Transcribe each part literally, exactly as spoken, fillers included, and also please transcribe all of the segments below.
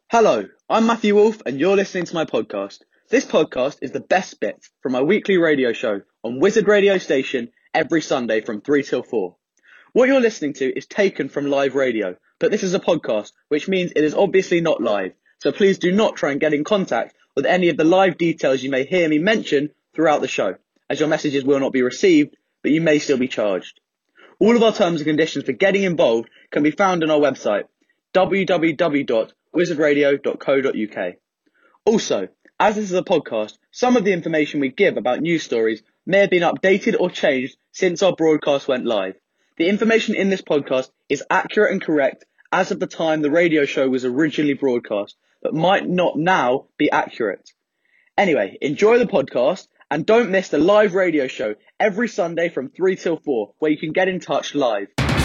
Hello, I'm Matthew Wolf and you're listening to my podcast. This podcast is the best bits from my weekly radio show on Wizard Radio Station every Sunday from three till four. What you're listening to is taken from live radio, but this is a podcast, which means it is obviously not live. So please do not try and get in contact with any of the live details you may hear me mention throughout the show, as your messages will not be received, but you may still be charged. All of our terms and conditions for getting involved can be found on our website, w w w dot wizard radio dot co dot u k. Also, as this is a podcast, some of the information we give about news stories may have been updated or changed since our broadcast went live. The information in this podcast is accurate and correct as of the time the radio show was originally broadcast, but might not now be accurate. Anyway, enjoy the podcast and don't miss the live radio show every Sunday from three till four, where you can get in touch live.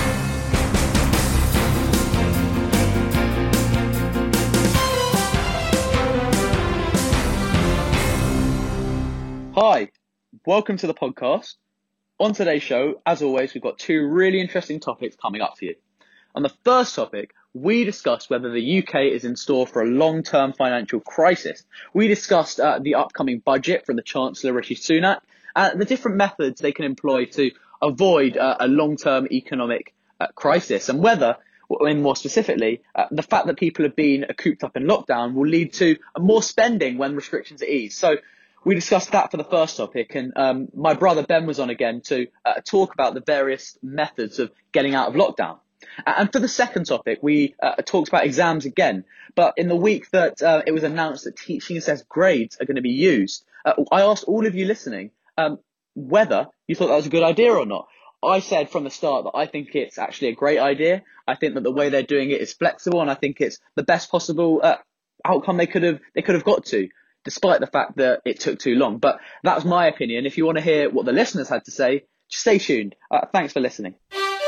Hi, welcome to the podcast. On today's show, as always, we've got two really interesting topics coming up for you. On the first topic, we discussed whether the U K is in store for a long-term financial crisis. We discussed uh, the upcoming budget from the Chancellor Rishi Sunak, and the different methods they can employ to avoid uh, a long-term economic uh, crisis, and whether, and more specifically, uh, the fact that people have been uh, cooped up in lockdown will lead to uh, more spending when restrictions are eased. So we discussed that for the first topic, and um, my brother Ben was on again to uh, talk about the various methods of getting out of lockdown. And for the second topic, we uh, talked about exams again, but in the week that uh, it was announced that teaching assessed grades are going to be used, uh, I asked all of you listening um, whether you thought that was a good idea or not. I said from the start that I think it's actually a great idea. I think that the way they're doing it is flexible, and I think it's the best possible uh, outcome they could have they could have got to, despite the fact that it took too long. But that was my opinion. If you want to hear what the listeners had to say, just stay tuned. Uh, thanks for listening.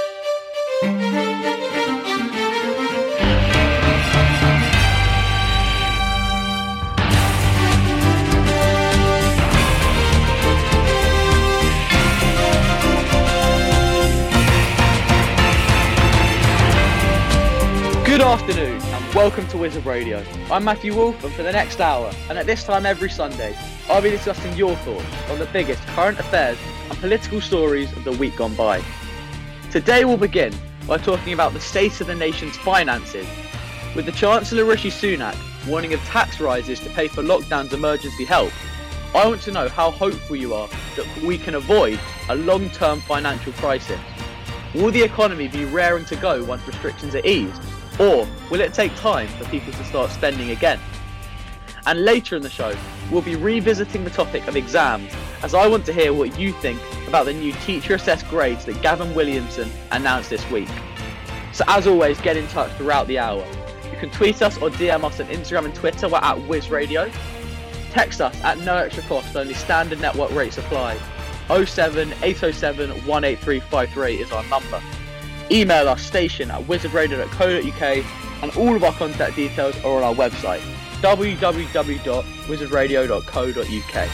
Good afternoon and welcome to Wizard Radio. I'm Matthew Wolf, and for the next hour, and at this time every Sunday, I'll be discussing your thoughts on the biggest current affairs and political stories of the week gone by. Today we'll begin by talking about the state of the nation's finances, with the Chancellor Rishi Sunak warning of tax rises to pay for lockdown's emergency help. I want to know how hopeful you are that we can avoid a long-term financial crisis. Will the economy be raring to go once restrictions are eased? Or will it take time for people to start spending again? And later in the show, we'll be revisiting the topic of exams, as I want to hear what you think about the new teacher-assessed grades that Gavin Williamson announced this week. So as always, get in touch throughout the hour. You can tweet us or D M us on Instagram and Twitter. We're at Wiz Radio. Text us at no extra cost, only standard network rates apply. oh seven eight oh seven one eight three five three is our number. Email us station at wizard radio dot co dot u k, and all of our contact details are on our website, w w w dot wizard radio dot co dot u k.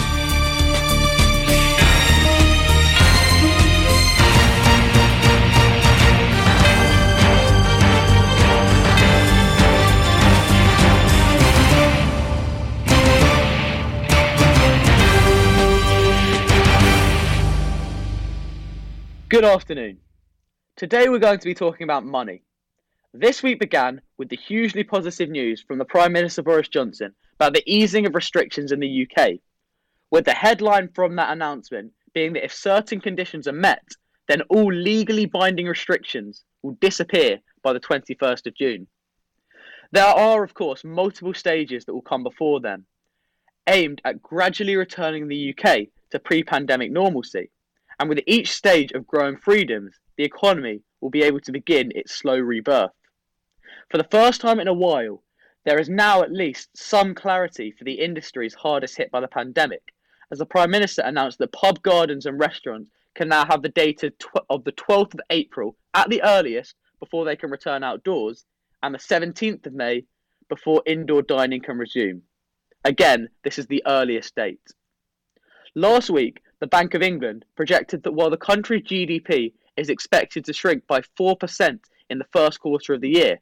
Good afternoon. Today we're going to be talking about money. This week began with the hugely positive news from the Prime Minister Boris Johnson about the easing of restrictions in the U K, with the headline from that announcement being that if certain conditions are met, then all legally binding restrictions will disappear by the twenty-first of June. There are, of course, multiple stages that will come before then, aimed at gradually returning the U K to pre-pandemic normalcy, and with each stage of growing freedoms, the economy will be able to begin its slow rebirth. For the first time in a while, there is now at least some clarity for the industries hardest hit by the pandemic, as the Prime Minister announced that pub gardens and restaurants can now have the date of the twelfth of April at the earliest before they can return outdoors, and the seventeenth of May before indoor dining can resume. Again, this is the earliest date. Last week, the Bank of England projected that while the country's G D P is expected to shrink by four percent in the first quarter of the year,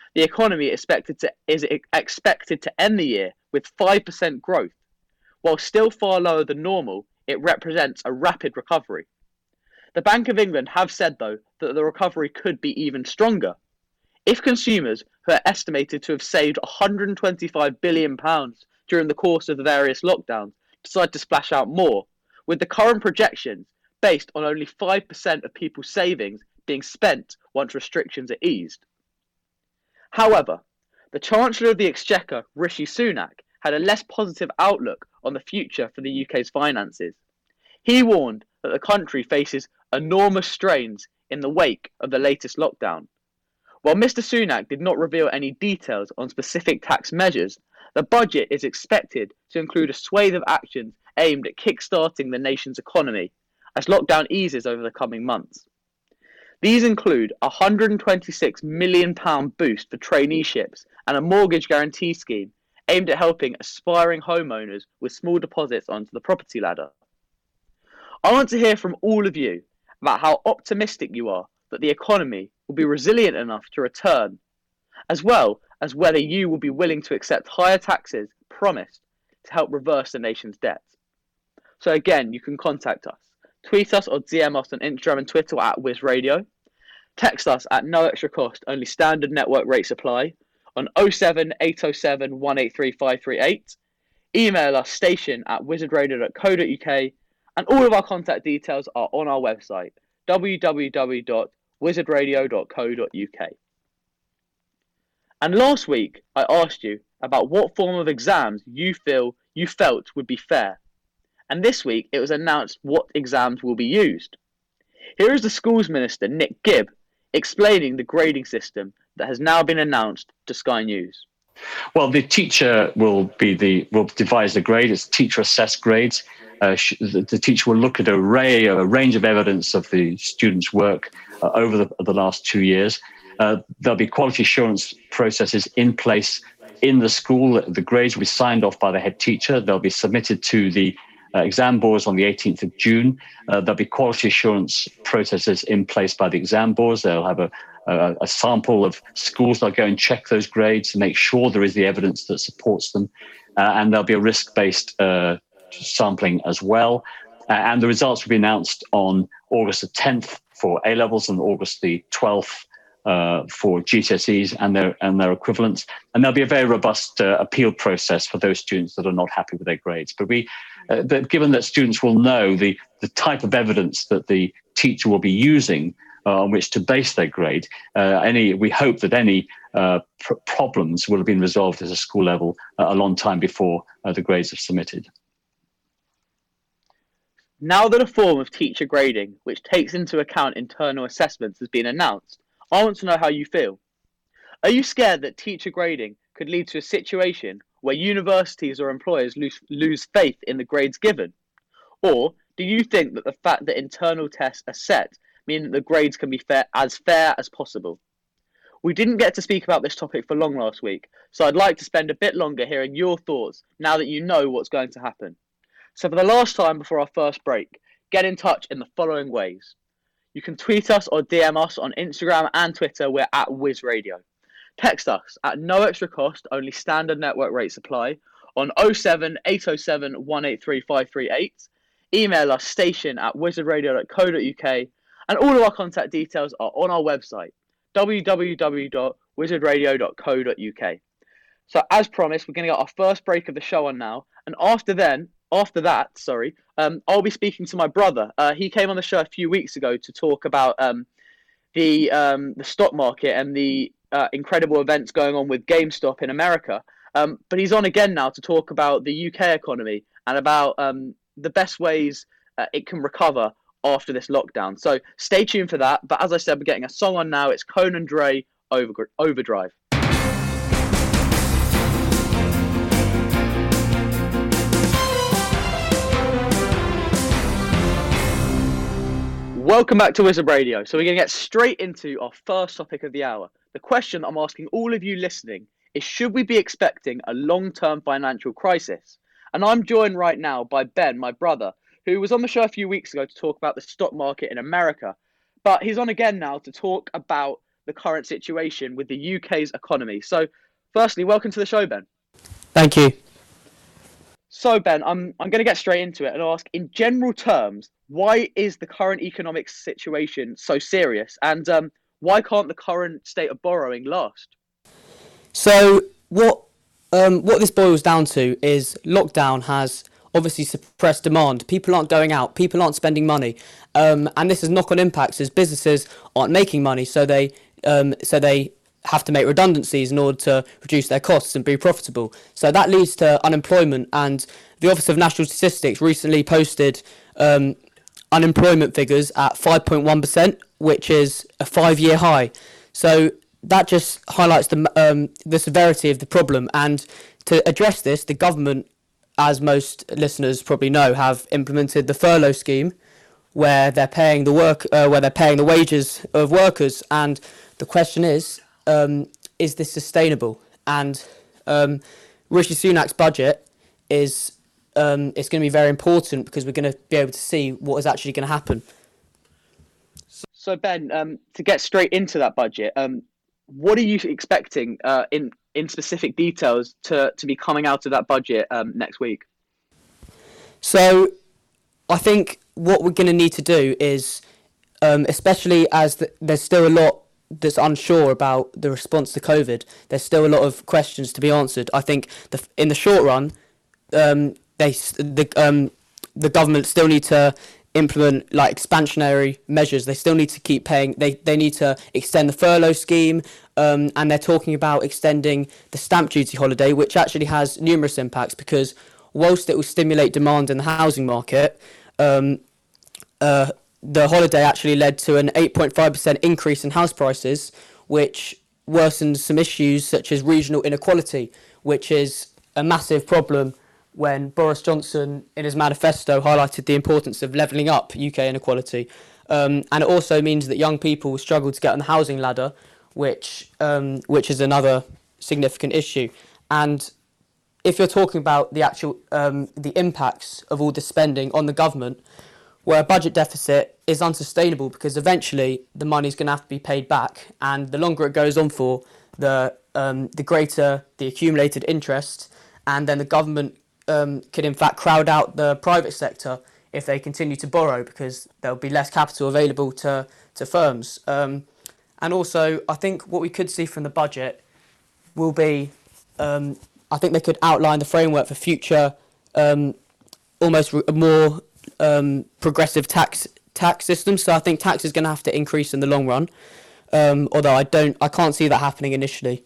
The economy is expected to, is expected to end the year with five percent growth. While still far lower than normal, it represents a rapid recovery. The Bank of England have said, though, that the recovery could be even stronger. If consumers, who are estimated to have saved one hundred twenty-five billion pounds during the course of the various lockdowns, decide to splash out more, with the current projections based on only five percent of people's savings being spent once restrictions are eased. However, the Chancellor of the Exchequer, Rishi Sunak, had a less positive outlook on the future for the U K's finances. He warned that the country faces enormous strains in the wake of the latest lockdown. While Mister Sunak did not reveal any details on specific tax measures, the budget is expected to include a swathe of actions aimed at kick-starting the nation's economy as lockdown eases over the coming months. These include a one hundred twenty-six million pounds boost for traineeships and a mortgage guarantee scheme aimed at helping aspiring homeowners with small deposits onto the property ladder. I want to hear from all of you about how optimistic you are that the economy will be resilient enough to return, as well as whether you will be willing to accept higher taxes promised to help reverse the nation's debt. So again, you can contact us. Tweet us or D M us on Instagram and Twitter at WizRadio. Text us at no extra cost, only standard network rates apply on oh seven eight oh seven one eight three five three eight. Email us station at wizardradio dot co dot uk, and all of our contact details are on our website, w w w dot wizardradio dot co dot uk. And last week, I asked you about what form of exams you feel you felt would be fair. And this week, it was announced what exams will be used. Here is the Schools Minister, Nick Gibb, explaining the grading system that has now been announced to Sky News. Well, the teacher will be the will devise the grade. It's teacher assessed grades. Uh, sh- the, the teacher will look at an array, a range of evidence of the student's work uh, over the, the last two years. Uh, there'll be quality assurance processes in place in the school. The grades will be signed off by the head teacher. They'll be submitted to the uh, exam boards on the eighteenth of June. Uh, there'll be quality assurance processes in place by the exam boards. They'll have a, a, a sample of schools. They'll go and check those grades to make sure there is the evidence that supports them. Uh, and there'll be a risk-based uh, sampling as well. Uh, and the results will be announced on August the tenth for A-levels and August the twelfth uh, for G C S Es and their and their equivalents. And there'll be a very robust uh, appeal process for those students that are not happy with their grades. But we, uh, that given that students will know the, the type of evidence that the teacher will be using uh, on which to base their grade, uh, any we hope that any uh, pr- problems will have been resolved at a school level uh, a long time before uh, the grades are submitted. Now that a form of teacher grading, which takes into account internal assessments, has been announced, I want to know how you feel. Are you scared that teacher grading could lead to a situation where universities or employers lose, lose faith in the grades given? Or do you think that the fact that internal tests are set mean that the grades can be fair, as fair as possible? We didn't get to speak about this topic for long last week, so I'd like to spend a bit longer hearing your thoughts now that you know what's going to happen. So for the last time before our first break, get in touch in the following ways. You can tweet us or D M us on Instagram and Twitter. We're at WizRadio. Text us at no extra cost, only standard network rates apply, on oh seven eight oh seven one eight three five three eight. Email us station at wizardradio dot co dot uk, and all of our contact details are on our website, w w w dot wizardradio dot co dot uk. So as promised, we're going to get our first break of the show on now, and after then, After that, sorry, um, I'll be speaking to my brother. Uh, he came on the show a few weeks ago to talk about um, the um, the stock market and the uh, incredible events going on with GameStop in America. Um, but he's on again now to talk about the U K economy and about um, the best ways uh, it can recover after this lockdown. So stay tuned for that. But as I said, we're getting a song on now. It's Conan Dre, Over- Overdrive. Welcome back to Wizard Radio. So we're going to get straight into our first topic of the hour. The question I'm asking all of you listening is, should we be expecting a long-term financial crisis? And I'm joined right now by Ben, my brother, who was on the show a few weeks ago to talk about the stock market in America. But he's on again now to talk about the current situation with the U K's economy. So, firstly, welcome to the show, Ben. Thank you. So, Ben, I'm I'm going to get straight into it and ask, in general terms, why is the current economic situation so serious, and um, why can't the current state of borrowing last? So what um, what this boils down to is lockdown has obviously suppressed demand. People aren't going out. People aren't spending money, um, and this has knock-on impacts as businesses aren't making money. So they um, so they have to make redundancies in order to reduce their costs and be profitable. So that leads to unemployment. And the Office of National Statistics recently posted um, unemployment figures at five point one percent, which is a five-year high. So that just highlights the um, the severity of the problem. And to address this, the government, as most listeners probably know, have implemented the furlough scheme, where they're paying the work, uh, where they're paying the wages of workers. And the question is, um, is this sustainable? And um, Rishi Sunak's budget is um, it's going to be very important because we're going to be able to see what is actually going to happen. So, Ben, um, to get straight into that budget, um, what are you expecting uh, in in specific details to, to be coming out of that budget um, next week? So I think what we're going to need to do is, um, especially as the, there's still a lot that's unsure about the response to COVID, there's still a lot of questions to be answered. I think the, in the short run, um, they the um, the government still need to implement like expansionary measures. They still need to keep paying. They they need to extend the furlough scheme, um, and they're talking about extending the stamp duty holiday, which actually has numerous impacts because whilst it will stimulate demand in the housing market, um, uh, the holiday actually led to an eight point five percent increase in house prices, which worsened some issues such as regional inequality, which is a massive problem when Boris Johnson, in his manifesto, highlighted the importance of levelling up U K inequality. Um, and it also means that young people struggle to get on the housing ladder, which um, which is another significant issue. And if you're talking about the actual um, the impacts of all this spending on the government, where a budget deficit is unsustainable because eventually the money's going to have to be paid back, and the longer it goes on for, the um, the greater the accumulated interest, and then the government um, could in fact crowd out the private sector if they continue to borrow because there'll be less capital available to to firms. Um, and also, I think what we could see from the budget will be, um, I think they could outline the framework for future, um, almost re- more um, progressive tax tax systems. So I think tax is going to have to increase in the long run. Um, although I don't, I can't see that happening initially.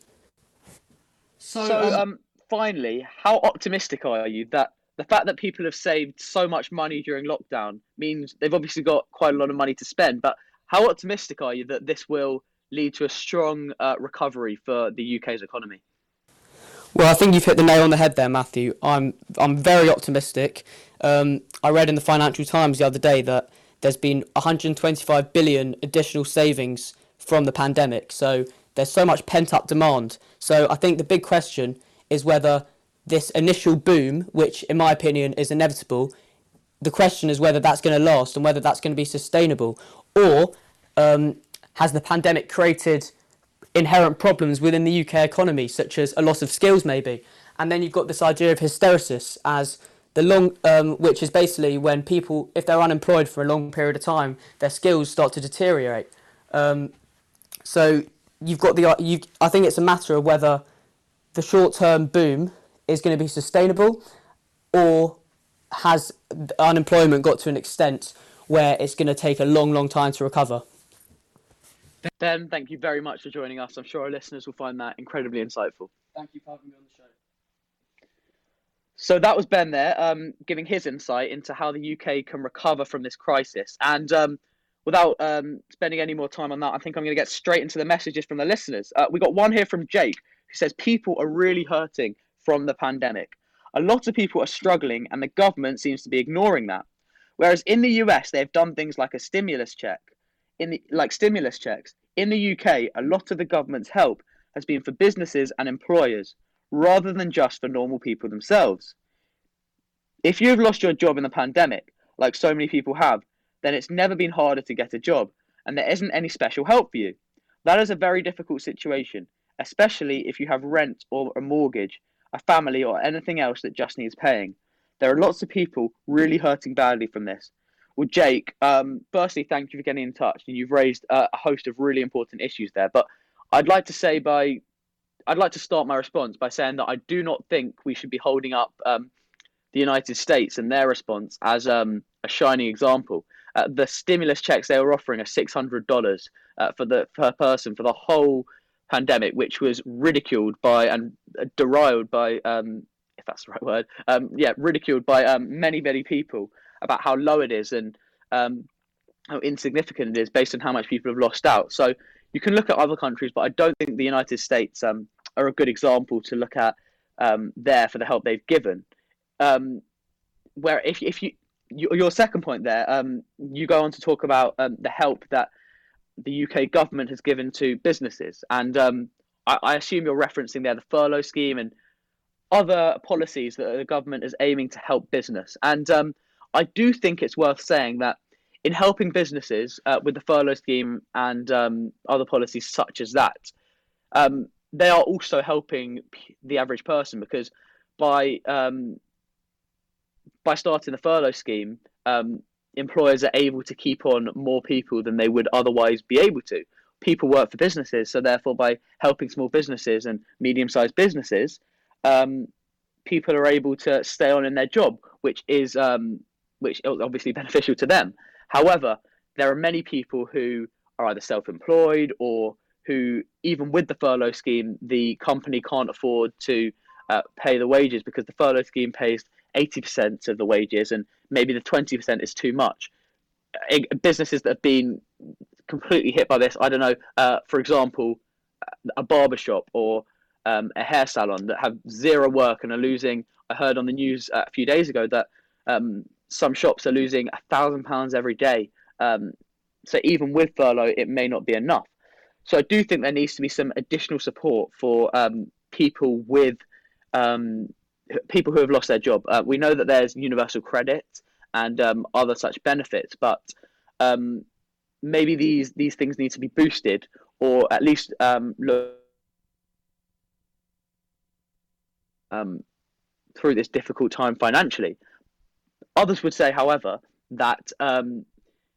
So, so um, finally, how optimistic are you that the fact that people have saved so much money during lockdown means they've obviously got quite a lot of money to spend, but how optimistic are you that this will lead to a strong uh, recovery for the U K's economy? Well, I think you've hit the nail on the head there, Matthew. I'm I'm very optimistic. Um, I read in the Financial Times the other day that there's been one hundred twenty-five billion additional savings from the pandemic. So there's so much pent-up demand. So I think the big question is whether this initial boom, which in my opinion is inevitable, the question is whether that's going to last and whether that's going to be sustainable, or um, has the pandemic created inherent problems within the U K economy, such as a loss of skills maybe. And then you've got this idea of hysteresis as the long, um, which is basically when people, if they're unemployed for a long period of time, their skills start to deteriorate. Um, so you've got the, you, I think it's a matter of whether the short-term boom is going to be sustainable, or has unemployment got to an extent where it's going to take a long, long time to recover. Ben, thank you very much for joining us. I'm sure our listeners will find that incredibly insightful. Thank you for having me on the show. So that was Ben there, um, giving his insight into how the U K can recover from this crisis. And um, without um, spending any more time on that, I think I'm going to get straight into the messages from the listeners. Uh, we got one here from Jake, who says people are really hurting from the pandemic. A lot of people are struggling, and the government seems to be ignoring that. Whereas in the U S, they've done things like a stimulus check. In the, like stimulus checks. In the U K, a lot of the government's help has been for businesses and employers, rather than just for normal people themselves. If you've lost your job in the pandemic, like so many people have, then it's never been harder to get a job, and there isn't any special help for you. That is a very difficult situation, especially if you have rent or a mortgage, a family, or anything else that just needs paying. There are lots of people really hurting badly from this. Well, Jake, um, firstly, thank you for getting in touch. You've raised uh, a host of really important issues there. But I'd like to say by, I'd like to start my response by saying that I do not think we should be holding up um, the United States and their response as um, a shining example. Uh, the stimulus checks they were offering are six hundred dollars uh, for the per person for the whole pandemic, which was ridiculed by and derided by, um, if that's the right word, um, yeah, ridiculed by um, many, many people about how low it is and um, how insignificant it is based on how much people have lost out. So you can look at other countries, but I don't think the United States um, are a good example to look at um, there for the help they've given. Um, where if if you your second point there, um, you go on to talk about um, the help that the U K government has given to businesses, and um, I, I assume you're referencing there the furlough scheme and other policies that the government is aiming to help business. And um, I do think it's worth saying that in helping businesses uh, with the furlough scheme and um, other policies such as that, um, they are also helping the average person because by um, by starting the furlough scheme, um, employers are able to keep on more people than they would otherwise be able to. People work for businesses, so therefore, by helping small businesses and medium-sized businesses, um, people are able to stay on in their job, which is um, which is obviously beneficial to them. However, there are many people who are either self-employed or who, even with the furlough scheme, the company can't afford to uh, pay the wages because the furlough scheme pays eighty percent of the wages and maybe the twenty percent is too much. Businesses that have been completely hit by this, I don't know, uh, for example, a barbershop or um, a hair salon that have zero work and are losing, I heard on the news a few days ago that um, some shops are losing a thousand pounds every day. Um, so even with furlough, it may not be enough. So I do think there needs to be some additional support for um, people with um, people who have lost their job. Uh, we know that there's universal credit and um, other such benefits, but um, maybe these these things need to be boosted or at least um, look um, through this difficult time financially. Others would say, however, that um,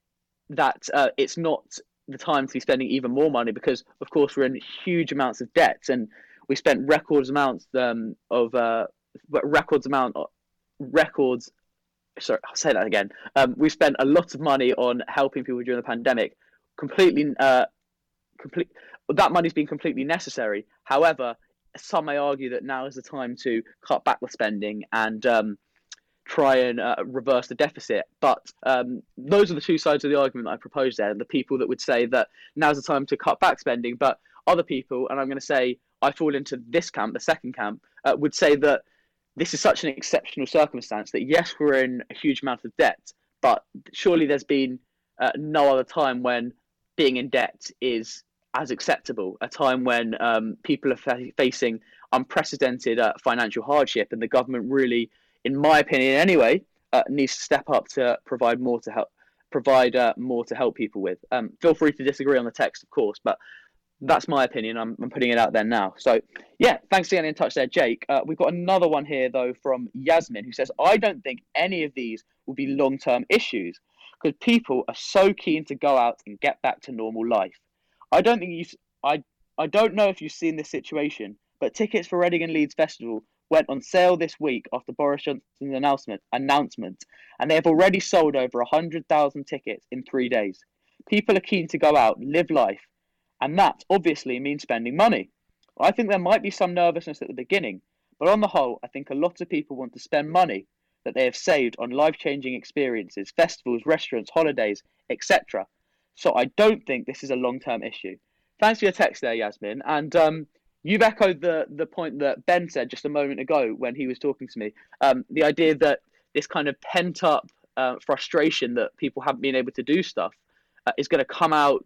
that uh, it's not the time to be spending even more money because, of course, we're in huge amounts of debt and we spent records amounts um, of uh, records amount of records. Sorry, I'll say that again. Um, we spent a lot of money on helping people during the pandemic. Completely, uh, complete. That money's been completely necessary. However, some may argue that now is the time to cut back the spending and um, try and uh, reverse the deficit. But um, those are the two sides of the argument that I proposed there. The people that would say that now's the time to cut back spending, but other people, and I'm going to say I fall into this camp, the second camp, uh, would say that this is such an exceptional circumstance that yes, we're in a huge amount of debt, but surely there's been uh, no other time when being in debt is as acceptable, a time when um, people are fa- facing unprecedented uh, financial hardship, and the government really, in my opinion anyway, uh, needs to step up to provide more to help provide uh, more to help people with. Um, feel free to disagree on the text, of course, but that's my opinion. I'm, I'm putting it out there now. So, yeah, thanks for getting in touch there, Jake. Uh, we've got another one here, though, from Yasmin, who says, I don't think any of these will be long-term issues because people are so keen to go out and get back to normal life. I don't think you. I I don't know if you've seen this situation, but tickets for Reading and Leeds Festival went on sale this week after Boris Johnson's announcement, announcement, and they have already sold over one hundred thousand tickets in three days. People are keen to go out, live life, and that obviously means spending money. I think there might be some nervousness at the beginning, but on the whole, I think a lot of people want to spend money that they have saved on life-changing experiences, festivals, restaurants, holidays, et cetera. So I don't think this is a long-term issue. Thanks for your text there, Yasmin. And um, you've echoed the, the point that Ben said just a moment ago when he was talking to me. Um, the idea that this kind of pent-up uh, frustration that people haven't been able to do stuff uh, is going to come out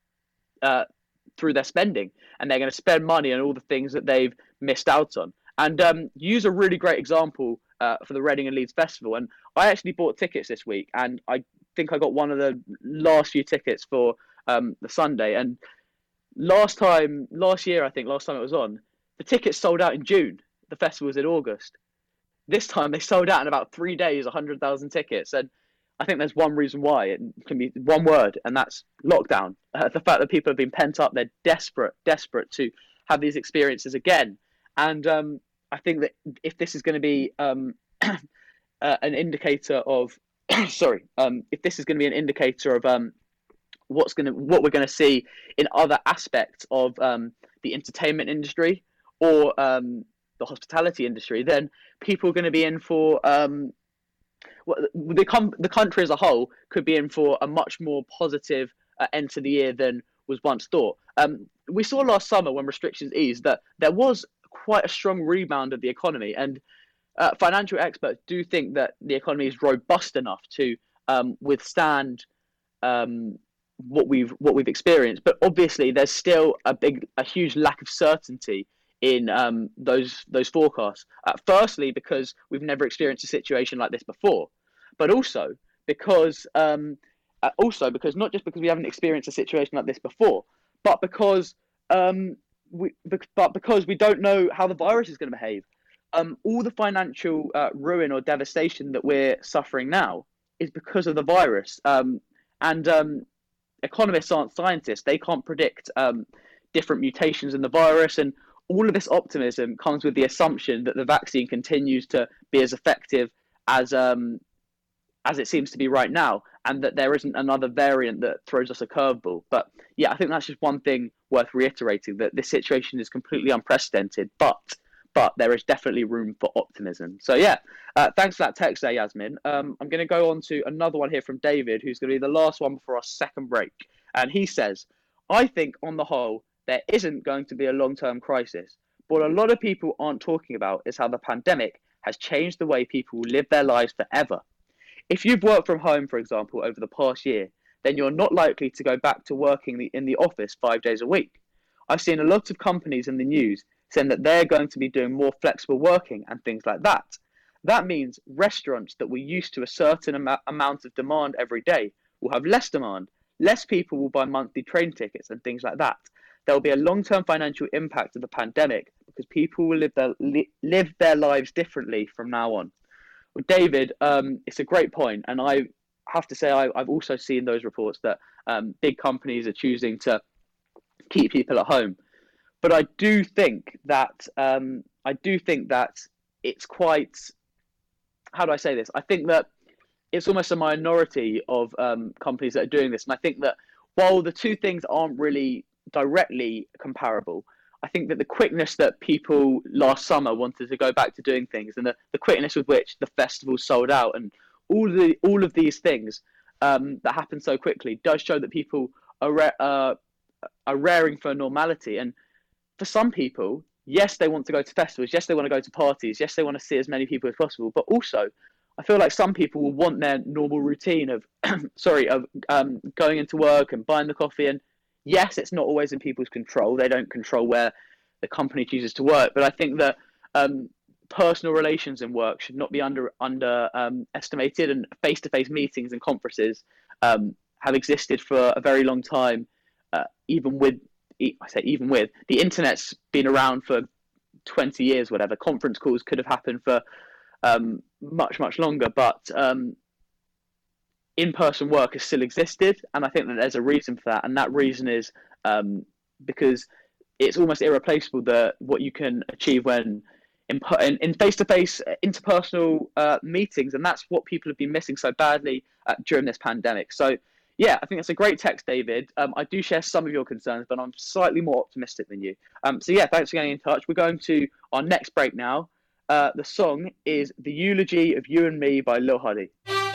uh, through their spending, and they're going to spend money on all the things that they've missed out on. And um, you use a really great example uh, for the Reading and Leeds Festival. And I actually bought tickets this week, and I think I got one of the last few tickets for um, the Sunday. And last time, last year, I think, last time it was on, the tickets sold out in June. The festival was in August. This time they sold out in about three days, one hundred thousand tickets. And I think there's one reason why. It can be one word, and that's lockdown. Uh, the fact that people have been pent up, they're desperate, desperate to have these experiences again. And um, I think that if this is going to be um, uh, an indicator of, sorry, um, if this is going to be an indicator of um, what's going to, what we're going to see in other aspects of um, the entertainment industry or um, the hospitality industry, then people are going to be in for um, well, the com- the country as a whole could be in for a much more positive uh, end to the year than was once thought. Um, we saw last summer when restrictions eased that there was quite a strong rebound of the economy, and uh, financial experts do think that the economy is robust enough to um, withstand um, what we've what we've experienced. But obviously, there's still a big, a huge lack of certainty in um, those those forecasts. Uh, firstly, because we've never experienced a situation like this before, but also because um, uh, also because not just because we haven't experienced a situation like this before, but because um, we but because we don't know how the virus is going to behave. Um, all the financial uh, ruin or devastation that we're suffering now is because of the virus. Um, and um, economists aren't scientists; they can't predict um, different mutations in the virus, and all of this optimism comes with the assumption that the vaccine continues to be as effective as um, as it seems to be right now, and that there isn't another variant that throws us a curveball. But yeah, I think that's just one thing worth reiterating, that this situation is completely unprecedented, but but there is definitely room for optimism. So yeah, uh, thanks for that text there, Yasmin. Um, I'm going to go on to another one here from David, who's going to be the last one before our second break. And he says, I think on the whole, there isn't going to be a long-term crisis. But what a lot of people aren't talking about is how the pandemic has changed the way people live their lives forever. If you've worked from home, for example, over the past year, then you're not likely to go back to working in the office five days a week. I've seen a lot of companies in the news saying that they're going to be doing more flexible working and things like that. That means restaurants that were used to a certain am- amount of demand every day will have less demand. Less people will buy monthly train tickets and things like that. There will be a long-term financial impact of the pandemic because people will live their li- live their lives differently from now on. Well, David, um, it's a great point, and I have to say I, I've also seen those reports that um, big companies are choosing to keep people at home. But I do think that um, I do think that it's quite. How do I say this? I think that it's almost a minority of um, companies that are doing this, and I think that while the two things aren't really directly comparable, I think that the quickness that people last summer wanted to go back to doing things, and the, the quickness with which the festival sold out, and all the all of these things um, that happened so quickly, does show that people are re- uh, are raring for normality. And for some people, yes, they want to go to festivals, yes, they want to go to parties, yes, they want to see as many people as possible, but also I feel like some people will want their normal routine of sorry of um, going into work and buying the coffee. And yes, it's not always in people's control. They don't control where the company chooses to work. But I think that um, personal relations in work should not be under under um, estimated, and face-to-face meetings and conferences um, have existed for a very long time. Uh, even with, I say even with, the internet's been around for twenty years, whatever. Conference calls could have happened for um, much, much longer. But um, in-person work has still existed, and I think that there's a reason for that, and that reason is um, because it's almost irreplaceable that what you can achieve when in, in, in face-to-face interpersonal uh, meetings, and that's what people have been missing so badly uh, during this pandemic. So yeah, I think that's a great text, David. Um, I do share some of your concerns, but I'm slightly more optimistic than you. Um, so yeah, thanks for getting in touch. We're going to our next break now. Uh, the song is The Eulogy of You and Me by Lil Huddy.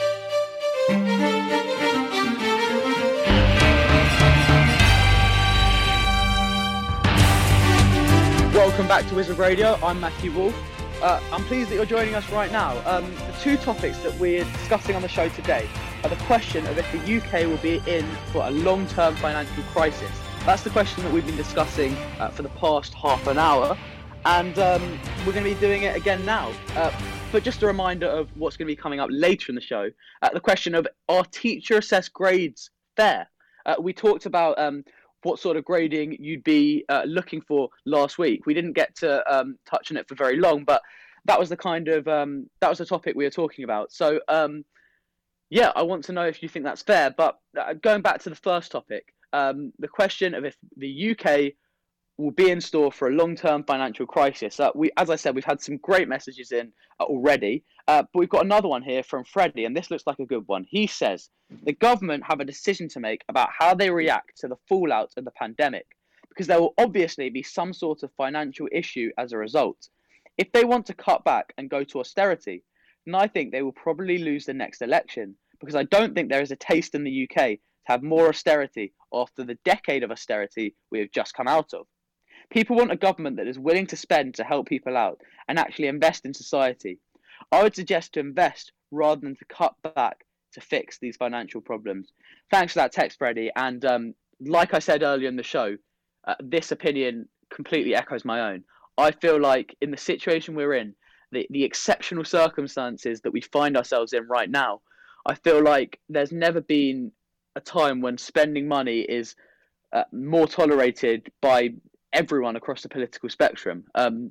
Welcome back to Wizard Radio. I'm Matthew Wolf. Uh, I'm pleased that you're joining us right now. Um, the two topics that we're discussing on the show today are the question of if the U K will be in for a long-term financial crisis. That's the question that we've been discussing uh, for the past half an hour, and um, we're going to be doing it again now. Uh, but just a reminder of what's going to be coming up later in the show, uh, the question of, are teacher-assessed grades fair? Uh, we talked about um, what sort of grading you'd be uh, looking for last week. We didn't get to um, touch on it for very long, but that was the kind of um, that was the topic we were talking about. So um, yeah, I want to know if you think that's fair. But uh, going back to the first topic, um, the question of if the U K will be in store for a long-term financial crisis. Uh, we, as I said, we've had some great messages in uh, already, uh, but we've got another one here from Freddie, and this looks like a good one. He says, the government have a decision to make about how they react to the fallout of the pandemic, because there will obviously be some sort of financial issue as a result. If they want to cut back and go to austerity, then I think they will probably lose the next election, because I don't think there is a taste in the U K to have more austerity after the decade of austerity we have just come out of. People want a government that is willing to spend to help people out and actually invest in society. I would suggest to invest rather than to cut back to fix these financial problems. Thanks for that text, Freddie. And um, like I said earlier in the show, uh, this opinion completely echoes my own. I feel like in the situation we're in, the, the exceptional circumstances that we find ourselves in right now, I feel like there's never been a time when spending money is uh, more tolerated by everyone across the political spectrum. Um,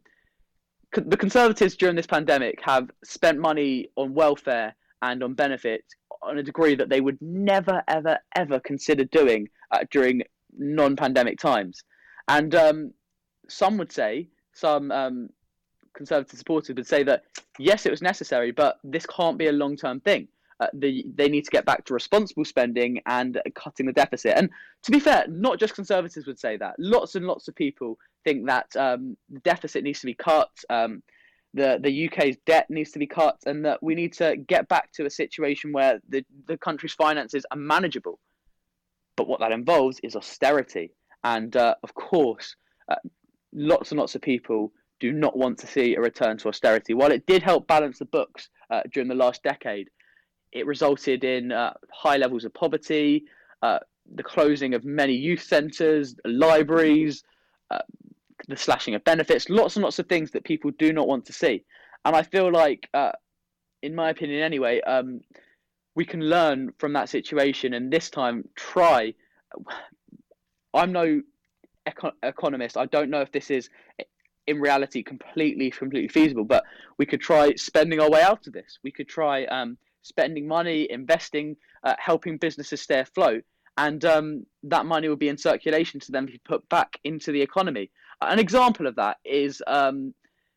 the Conservatives during this pandemic have spent money on welfare and on benefits on a degree that they would never, ever, ever consider doing uh, during non-pandemic times. And um, some would say, some um, Conservative supporters would say that, yes, it was necessary, but this can't be a long-term thing. Uh, the, they need to get back to responsible spending and cutting the deficit. And to be fair, not just Conservatives would say that. Lots and lots of people think that um, the deficit needs to be cut, um, the, the U K's debt needs to be cut, and that we need to get back to a situation where the, the country's finances are manageable. But what that involves is austerity. And uh, of course, uh, lots and lots of people do not want to see a return to austerity. While it did help balance the books uh, during the last decade, it resulted in uh, high levels of poverty, uh, the closing of many youth centres, libraries, uh, the slashing of benefits, lots and lots of things that people do not want to see. And I feel like, uh, in my opinion anyway, um, we can learn from that situation and this time try. I'm no econ- economist. I don't know if this is in reality completely, completely feasible, but we could try spending our way out of this. We could try um, spending money, investing, uh, helping businesses stay afloat, and um, that money will be in circulation to then be put back into the economy. An example of that is um,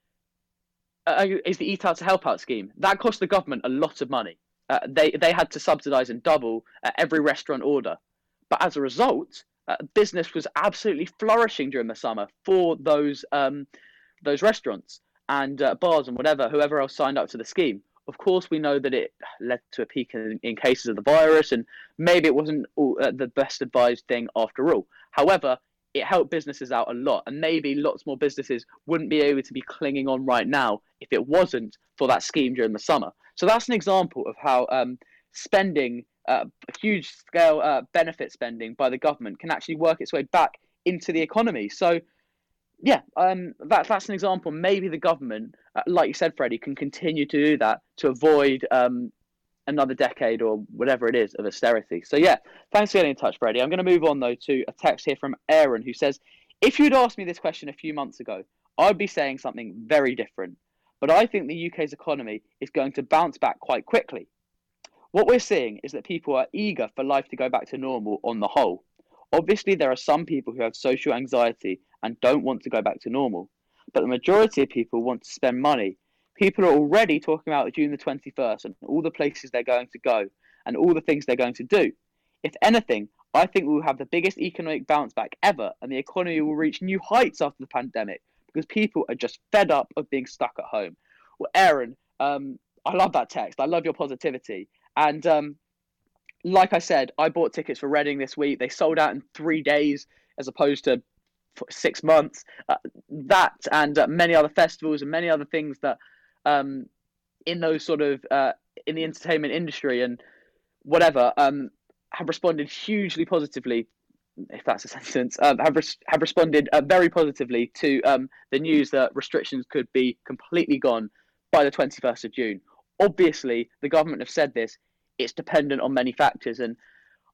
uh, is the Eat Out to Help Out scheme. That cost the government a lot of money. Uh, they they had to subsidise and double uh, every restaurant order, but as a result, uh, business was absolutely flourishing during the summer for those um, those restaurants and uh, bars and whatever, whoever else signed up to the scheme. Of course, we know that it led to a peak in, in cases of the virus, and maybe it wasn't all, uh, the best advised thing after all. However, it helped businesses out a lot, and maybe lots more businesses wouldn't be able to be clinging on right now if it wasn't for that scheme during the summer. So that's an example of how um, spending, uh, huge scale uh, benefit spending by the government can actually work its way back into the economy. So yeah, um, that, that's an example. Maybe the government, uh, like you said, Freddie, can continue to do that to avoid um, another decade or whatever it is of austerity. So yeah, thanks for getting in touch, Freddie. I'm going to move on, though, to a text here from Aaron, who says, if you'd asked me this question a few months ago, I'd be saying something very different. But I think the U K's economy is going to bounce back quite quickly. What we're seeing is that people are eager for life to go back to normal on the whole. Obviously, there are some people who have social anxiety and don't want to go back to normal. But the majority of people want to spend money. People are already talking about June the twenty-first and all the places they're going to go and all the things they're going to do. If anything, I think we'll have the biggest economic bounce back ever, and the economy will reach new heights after the pandemic because people are just fed up of being stuck at home. Well, Aaron, um, I love that text. I love your positivity. And um, like I said, I bought tickets for Reading this week. They sold out in three days as opposed to six months. Uh, that and uh, many other festivals and many other things that um, in those sort of uh, in the entertainment industry and whatever um, have responded hugely positively, if that's a sentence, um, have res- have responded uh, very positively to um, the news that restrictions could be completely gone by the twenty-first of June. Obviously, the government have said this. It's dependent on many factors, and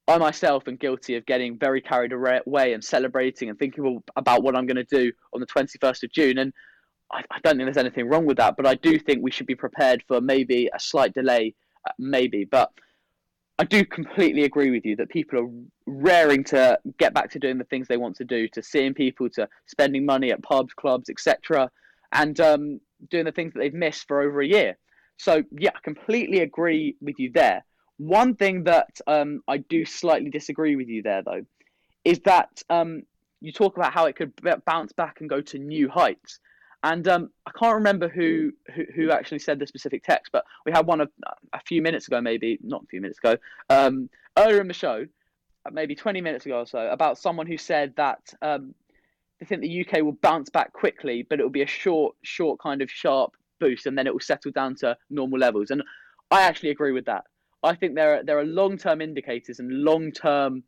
I myself am guilty of getting very carried away and celebrating and thinking about what I'm going to do on the twenty-first of June. And I, I don't think there's anything wrong with that, but I do think we should be prepared for maybe a slight delay, uh, maybe. But I do completely agree with you that people are raring to get back to doing the things they want to do, to seeing people, to spending money at pubs, clubs, et cetera, and um, doing the things that they've missed for over a year. So, yeah, I completely agree with you there. One thing that um, I do slightly disagree with you there, though, is that um, you talk about how it could b- bounce back and go to new heights. And um, I can't remember who, who who actually said the specific text, but we had one of, a few minutes ago, maybe, not a few minutes ago, um, earlier in the show, maybe twenty minutes ago or so, about someone who said that um, they think the U K will bounce back quickly, but it will be a short, short kind of sharp boost, and then it will settle down to normal levels. And I actually agree with that. I think there are, there are long-term indicators and long-term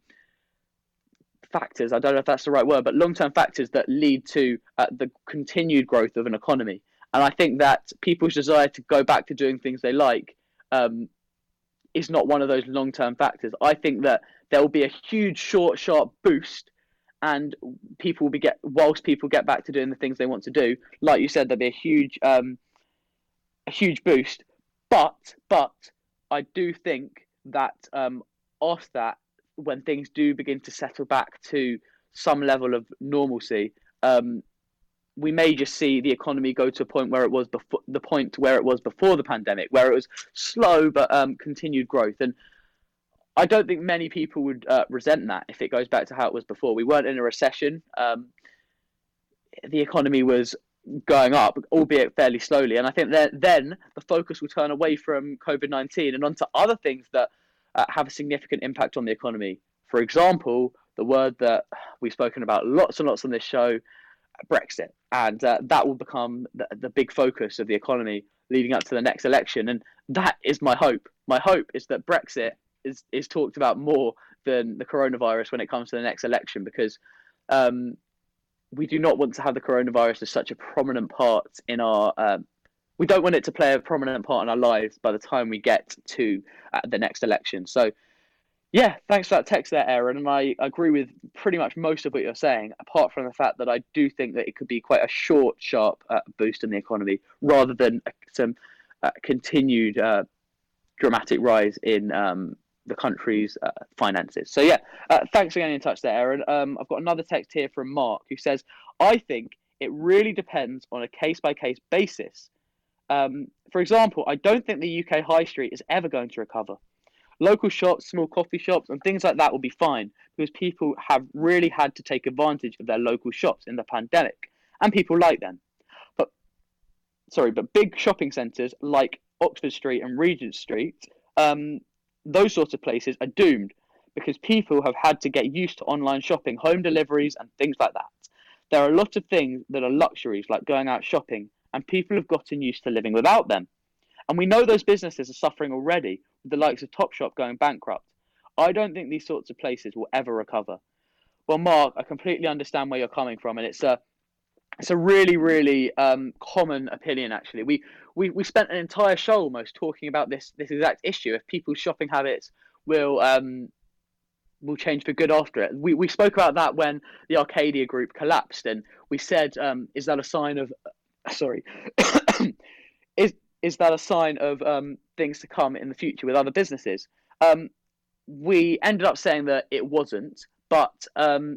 factors, I don't know if that's the right word, but long-term factors that lead to uh, the continued growth of an economy. And I think that people's desire to go back to doing things they like um, is not one of those long-term factors. I think that there will be a huge, short, sharp boost, and people will be get whilst people get back to doing the things they want to do. Like you said, there'll be a huge, um, a huge boost. But, but I do think that um, after that, when things do begin to settle back to some level of normalcy, um, we may just see the economy go to a point where it was before the point where it was before the pandemic, where it was slow but um, continued growth. And I don't think many people would uh, resent that if it goes back to how it was before. We weren't in a recession. Um, the economy was going up, albeit fairly slowly. And I think that then the focus will turn away from COVID nineteen and onto other things that Uh, have a significant impact on the economy. For example, the word that we've spoken about lots and lots on this show, Brexit. And uh, that will become the, the big focus of the economy leading up to the next election. And that is my hope. My hope is that Brexit is, is talked about more than the coronavirus when it comes to the next election, because um, we do not want to have the coronavirus as such a prominent part in our um, we don't want it to play a prominent part in our lives by the time we get to uh, the next election. So, yeah, thanks for that text there, Aaron. And I agree with pretty much most of what you're saying, apart from the fact that I do think that it could be quite a short, sharp uh, boost in the economy rather than uh, some uh, continued uh, dramatic rise in um, the country's uh, finances. So, yeah, uh, thanks for getting in touch there, Aaron. Um, I've got another text here from Mark who says, I think it really depends on a case-by-case basis. Um, for example, I don't think the U K high street is ever going to recover. Local shops, small coffee shops, and things like that will be fine because people have really had to take advantage of their local shops in the pandemic, and people like them. But sorry, but big shopping centres like Oxford Street and Regent Street, um, those sorts of places are doomed because people have had to get used to online shopping, home deliveries, and things like that. There are a lot of things that are luxuries, like going out shopping, and people have gotten used to living without them. And we know those businesses are suffering already, with the likes of Topshop going bankrupt. I don't think these sorts of places will ever recover. Well, Mark, I completely understand where you're coming from, and it's a it's a really, really um, common opinion, actually. We, we we spent an entire show almost talking about this this exact issue, if people's shopping habits will um, will change for good after it. We we spoke about that when the Arcadia Group collapsed, and we said, um, is that a sign of sorry, is is that a sign of um, things to come in the future with other businesses? Um, we ended up saying that it wasn't, but um,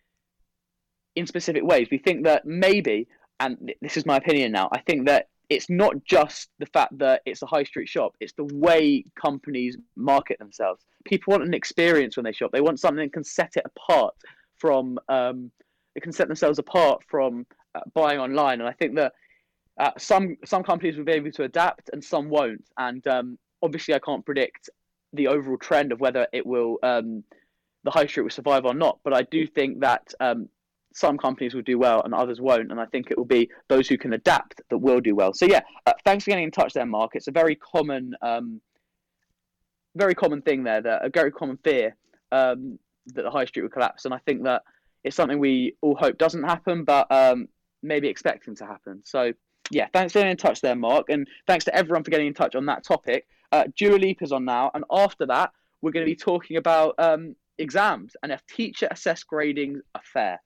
in specific ways. We think that maybe, and this is my opinion now, I think that it's not just the fact that it's a high street shop, it's the way companies market themselves. People want an experience when they shop. They want something that can set it apart from, um, it can set themselves apart from uh, buying online. And I think that uh, some some companies will be able to adapt and some won't. And um, obviously I can't predict the overall trend of whether it will, um, the high street will survive or not. But I do think that um, some companies will do well and others won't. And I think it will be those who can adapt that will do well. So yeah, uh, thanks for getting in touch there, Mark. It's a very common, um, very common thing there, that a very common fear um, that the high street will collapse. And I think that it's something we all hope doesn't happen, but um, maybe expecting to happen. So yeah, thanks for getting in touch there, Mark. And thanks to everyone for getting in touch on that topic. Uh, Dua Lipa's on now. And after that, we're going to be talking about um, exams and if teacher assessed gradings are fair.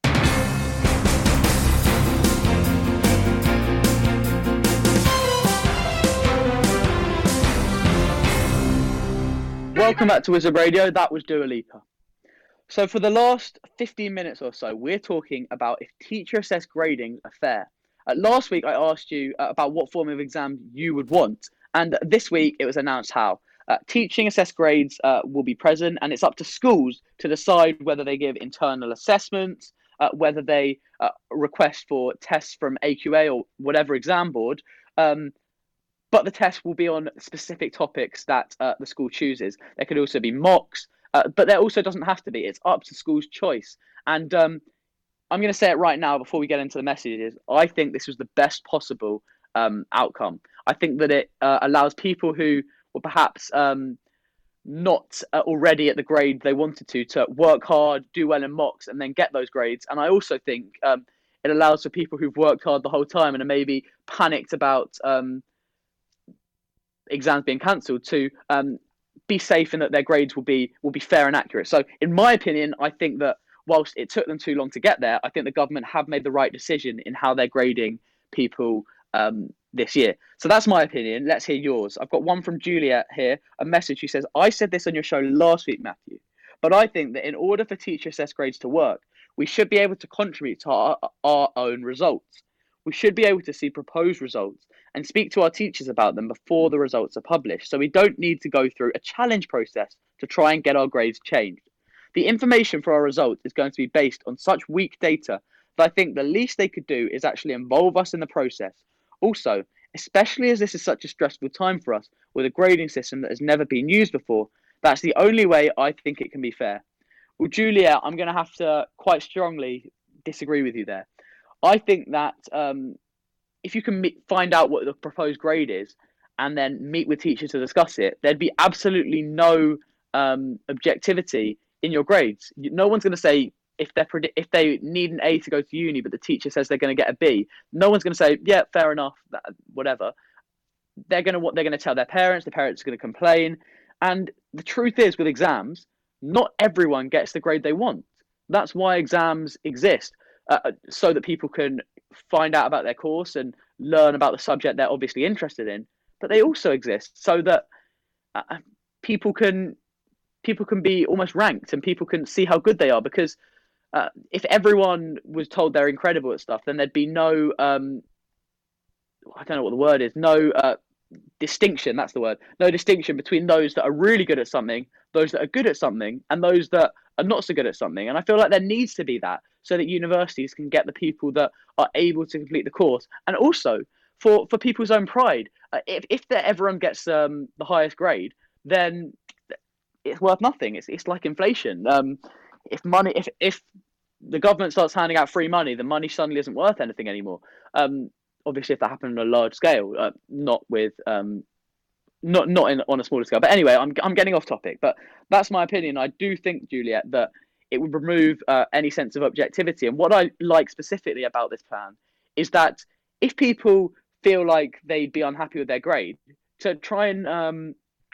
Welcome back to Wizard Radio. That was Dua Lipa. So for the last fifteen minutes or so, we're talking about if teacher-assessed gradings are fair. Uh, last week, I asked you uh, about what form of exam you would want. And this week, it was announced how. Uh, teaching-assessed grades uh, will be present, and it's up to schools to decide whether they give internal assessments, uh, whether they uh, request for tests from A Q A or whatever exam board. Um, But the test will be on specific topics that uh, the school chooses. There could also be mocks, uh, but there also doesn't have to be. It's up to school's choice. And um, I'm going to say it right now before we get into the messages. I think this was the best possible um, outcome. I think that it uh, allows people who were perhaps um, not uh, already at the grade they wanted to, to work hard, do well in mocks, and then get those grades. And I also think um, it allows for people who've worked hard the whole time and are maybe panicked about Um, exams being cancelled to um, be safe in that their grades will be will be fair and accurate. So in my opinion, I think that whilst it took them too long to get there, I think the government have made the right decision in how they're grading people um, this year. So that's my opinion. Let's hear yours. I've got one from Juliet here, a message. She says, I said this on your show last week, Matthew, but I think that in order for teacher assessed grades to work, we should be able to contribute to our, our own results. We should be able to see proposed results and speak to our teachers about them before the results are published. So we don't need to go through a challenge process to try and get our grades changed. The information for our results is going to be based on such weak data that I think the least they could do is actually involve us in the process. Also, especially as this is such a stressful time for us with a grading system that has never been used before, that's the only way I think it can be fair. Well, Julia, I'm going to have to quite strongly disagree with you there. I think that um, if you can meet, find out what the proposed grade is and then meet with teachers to discuss it, there'd be absolutely no um, objectivity in your grades. No one's going to say if they're predi- if they need an A to go to uni, but the teacher says they're going to get a B. No one's going to say, yeah, fair enough, that, whatever. They're going to what they're going to tell their parents. The parents are going to complain. And the truth is, with exams, not everyone gets the grade they want. That's why exams exist. Uh, so that people can find out about their course and learn about the subject they're obviously interested in, but they also exist so that uh, people can people can be almost ranked and people can see how good they are. Because uh, if everyone was told they're incredible at stuff, then there'd be no um, I don't know what the word is, no uh, distinction. That's the word. No distinction between those that are really good at something, those that are good at something, and those that are not so good at something. And I feel like there needs to be that, so that universities can get the people that are able to complete the course. And also for, for people's own pride, uh, if, if everyone gets um, the highest grade, then it's worth nothing. It's it's like inflation. Um, if money, if, if the government starts handing out free money, the money suddenly isn't worth anything anymore. Um, obviously, if that happened on a large scale, uh, not with um, not not in, on a smaller scale. But anyway, I'm I'm getting off topic. But that's my opinion. I do think, Juliet, that it would remove uh, any sense of objectivity. And what I like specifically about this plan is that if people feel like they'd be unhappy with their grade, to try and um,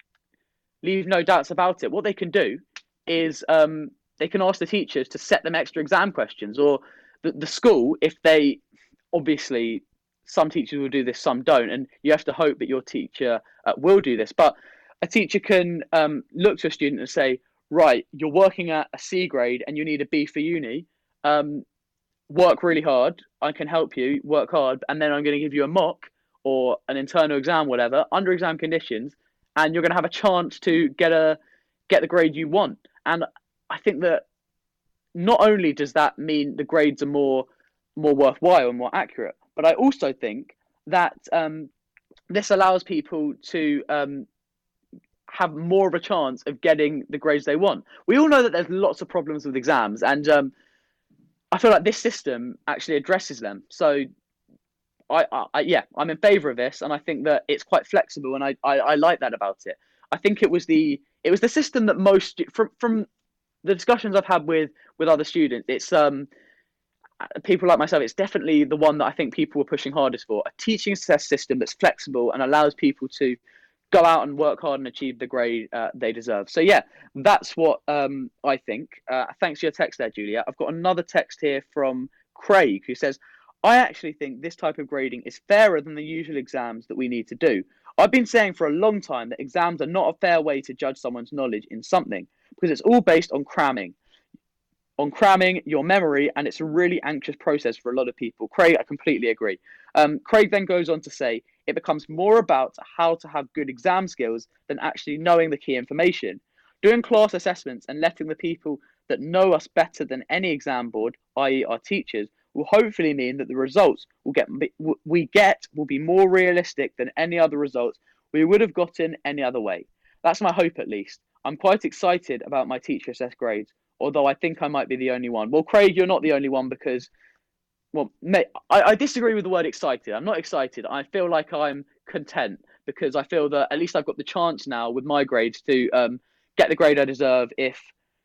leave no doubts about it, what they can do is um, they can ask the teachers to set them extra exam questions, or the, the school, if they, obviously, some teachers will do this, some don't, and you have to hope that your teacher uh, will do this. But a teacher can um, look to a student and say, right, you're working at a C grade and you need a B for uni. Um, work really hard. I can help you work hard. And then I'm going to give you a mock or an internal exam, whatever, under exam conditions. And you're going to have a chance to get a get the grade you want. And I think that not only does that mean the grades are more more worthwhile and more accurate, but I also think that um, this allows people to um, have more of a chance of getting the grades they want. We all know that there's lots of problems with exams, and um, I feel like this system actually addresses them. So, I, I yeah, I'm in favour of this, and I think that it's quite flexible, and I, I, I like that about it. I think it was the it was the system that most from from the discussions I've had with with other students. It's um people like myself. It's definitely the one that I think people were pushing hardest for. A teaching assess system that's flexible and allows people to go out and work hard and achieve the grade uh, they deserve. So yeah, that's what um, I think. Uh, thanks for your text there, Julia. I've got another text here from Craig who says, I actually think this type of grading is fairer than the usual exams that we need to do. I've been saying for a long time that exams are not a fair way to judge someone's knowledge in something because it's all based on cramming. On cramming your memory, and it's a really anxious process for a lot of people. Craig, I completely agree. Um, Craig then goes on to say, it becomes more about how to have good exam skills than actually knowing the key information. Doing class assessments and letting the people that know us better than any exam board, that is our teachers, will hopefully mean that the results will get, we get will be more realistic than any other results we would have gotten any other way. That's my hope, at least. I'm quite excited about my teacher assessed grades, although I think I might be the only one. Well, Craig, you're not the only one because, well, mate, I, I disagree with the word excited. I'm not excited. I feel like I'm content because I feel that at least I've got the chance now with my grades to um, get the grade I deserve if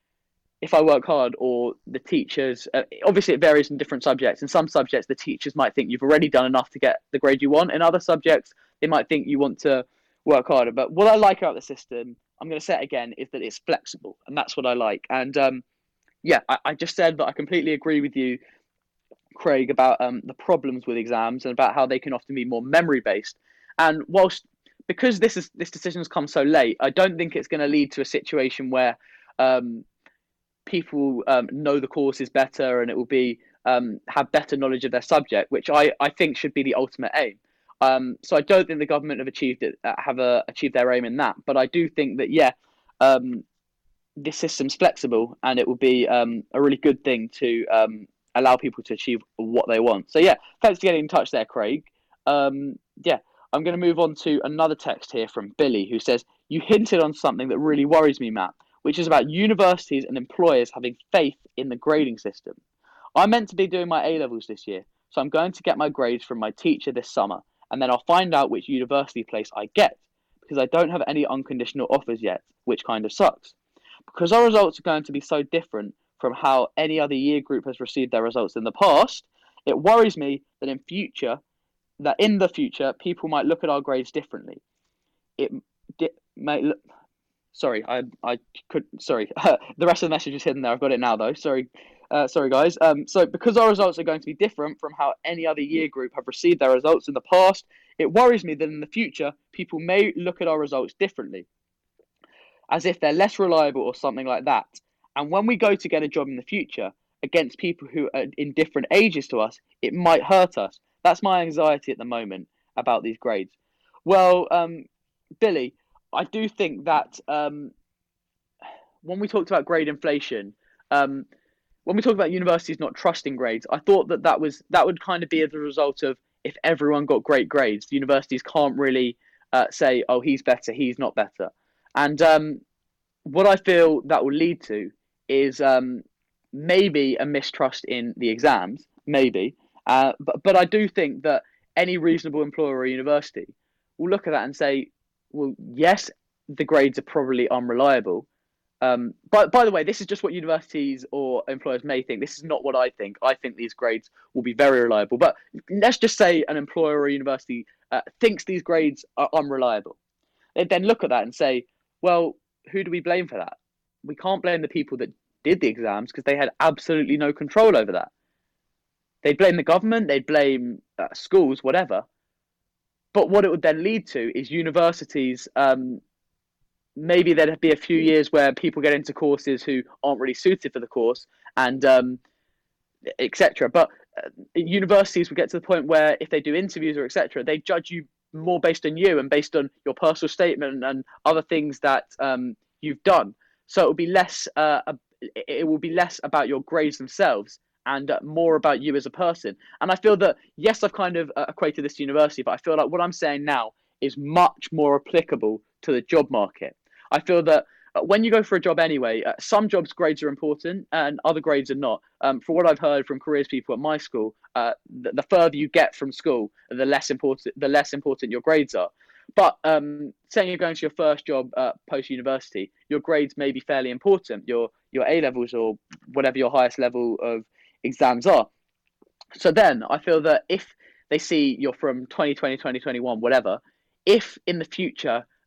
if I work hard, or the teachers, uh, obviously it varies in different subjects. In some subjects, the teachers might think you've already done enough to get the grade you want. In other subjects, they might think you want to work harder. But what I like about the system, I'm going to say it again, is that it's flexible. And that's what I like. And um, yeah, I, I just said that I completely agree with you, Craig, about um, the problems with exams and about how they can often be more memory based. And whilst, because this is this decision has come so late, I don't think it's going to lead to a situation where um, people um, know the courses better and it will be um, have better knowledge of their subject, which I, I think should be the ultimate aim. Um, so I don't think the government have achieved it, uh, have uh, achieved their aim in that. But I do think that, yeah, um, this system's flexible and it will be um, a really good thing to um, allow people to achieve what they want. So yeah, thanks for getting in touch there, Craig. Um, yeah, I'm going to move on to another text here from Billy who says, you hinted on something that really worries me, Matt, which is about universities and employers having faith in the grading system. I'm meant to be doing my A-levels this year, so I'm going to get my grades from my teacher this summer, and then I'll find out which university place I get, because I don't have any unconditional offers yet, which kind of sucks. Because our results are going to be so different from how any other year group has received their results in the past, it worries me that in future, that in the future, people might look at our grades differently. It, it may look... Sorry, I I could. Sorry, the rest of the message is hidden there. I've got it now, though. Sorry, uh, sorry, guys. Um, so because our results are going to be different from how any other year group have received their results in the past, it worries me that in the future people may look at our results differently, as if they're less reliable or something like that. And when we go to get a job in the future against people who are in different ages to us, it might hurt us. That's my anxiety at the moment about these grades. Well, um, Billy, I do think that um, when we talked about grade inflation, um, when we talked about universities not trusting grades, I thought that that was that would kind of be as a result of if everyone got great grades, the universities can't really uh, say, oh, he's better, he's not better. And um, what I feel that will lead to is um, maybe a mistrust in the exams, maybe. Uh, but, but I do think that any reasonable employer or university will look at that and say, well, yes, the grades are probably unreliable. Um, but by the way, this is just what universities or employers may think. This is not what I think. I think these grades will be very reliable. But let's just say an employer or a university uh, thinks these grades are unreliable. They then look at that and say, well, who do we blame for that? We can't blame the people that did the exams because they had absolutely no control over that. They'd blame the government, they'd blame uh, schools, whatever. But what it would then lead to is universities, um, maybe there'd be a few years where people get into courses who aren't really suited for the course, and um, et cetera. But uh, universities would get to the point where if they do interviews or et cetera, they judge you more based on you and based on your personal statement and other things that um, you've done. So it will be less. Uh, it will be less about your grades themselves and uh, more about you as a person. And I feel that, yes, I've kind of uh, equated this to university, but I feel like what I'm saying now is much more applicable to the job market. I feel that uh, when you go for a job anyway, uh, some jobs grades are important and other grades are not. Um, for what I've heard from careers people at my school, uh, the, the further you get from school, the less important the less important your grades are. But um, saying you're going to your first job uh, post-university, your grades may be fairly important, your your A-levels or whatever your highest level of exams are. So then I feel that if they see you're from twenty twenty, twenty twenty-one, whatever, if in the future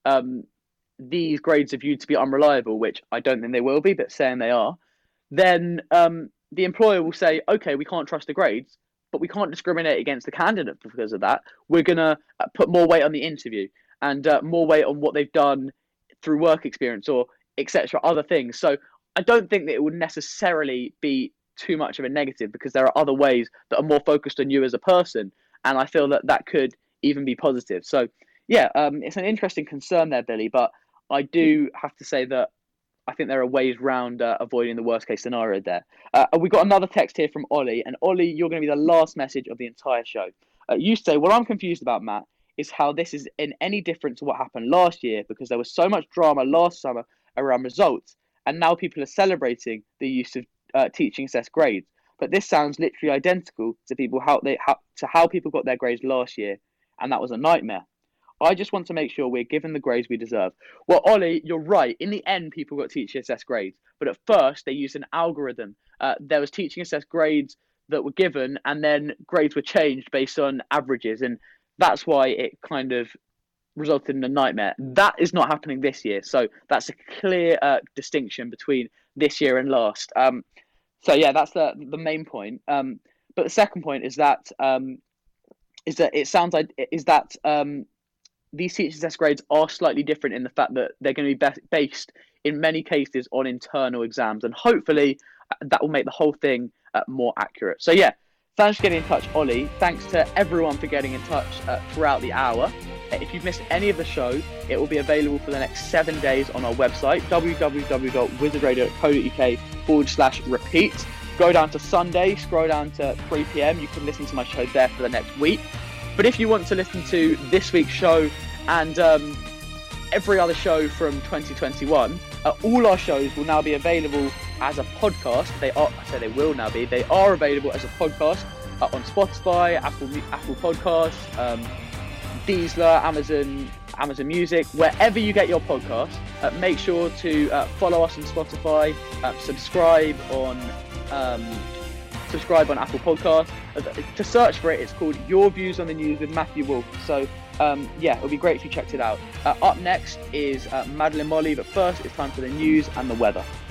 um, these grades are viewed to be unreliable, which I don't think they will be, but saying they are, then um, the employer will say, okay, we can't trust the grades, but we can't discriminate against the candidate because of that. We're going to put more weight on the interview and uh, more weight on what they've done through work experience or et cetera, other things. So I don't think that it would necessarily be too much of a negative because there are other ways that are more focused on you as a person. And I feel that that could even be positive. So, yeah, um, it's an interesting concern there, Billy, but I do have to say that I think there are ways round uh, avoiding the worst case scenario there. Uh, we got another text here from Ollie, and Ollie, you're going to be the last message of the entire show. Uh, you say, what I'm confused about, Matt, is how this is in any different to what happened last year because there was so much drama last summer around results, and now people are celebrating the use of uh, teaching assessed grades. But this sounds literally identical to people how they how, to how people got their grades last year, and that was a nightmare. I just want to make sure we're given the grades we deserve. Well, Ollie, you're right. In the end, people got teaching assessed grades. But at first, they used an algorithm. Uh, there was teaching assessed grades that were given, and then grades were changed based on averages. And that's why it kind of resulted in a nightmare. That is not happening this year. So that's a clear uh, distinction between this year and last. Um, so, yeah, that's the, the main point. Um, but the second point is that um, is that it sounds like is that um, these teaching assessed grades are slightly different in the fact that they're going to be based in many cases on internal exams, and hopefully that will make the whole thing uh, more accurate. So yeah, thanks for getting in touch, Ollie. Thanks to everyone for getting in touch uh, throughout the hour. If you've missed any of the show, it will be available for the next seven days on our website, w w w dot wizard radio dot co dot u k forward slash repeat. Go down to Sunday, scroll down to three p.m. You can listen to my show there for the next week. But if you want to listen to this week's show and um, every other show from twenty twenty-one, uh, all our shows will now be available as a podcast. They are, I say they will now be, they are available as a podcast uh, on Spotify, Apple Apple Podcasts, um, Deezer, Amazon, Amazon Music, wherever you get your podcasts. Uh, make sure to uh, follow us on Spotify, uh, subscribe on um, subscribe on Apple Podcasts. Uh, to search for it, it's called Your Views on the News with Matthew Wolf. So um, yeah, it would be great if you checked it out. Uh, up next is uh, Madeline Molly, but first it's time for the news and the weather.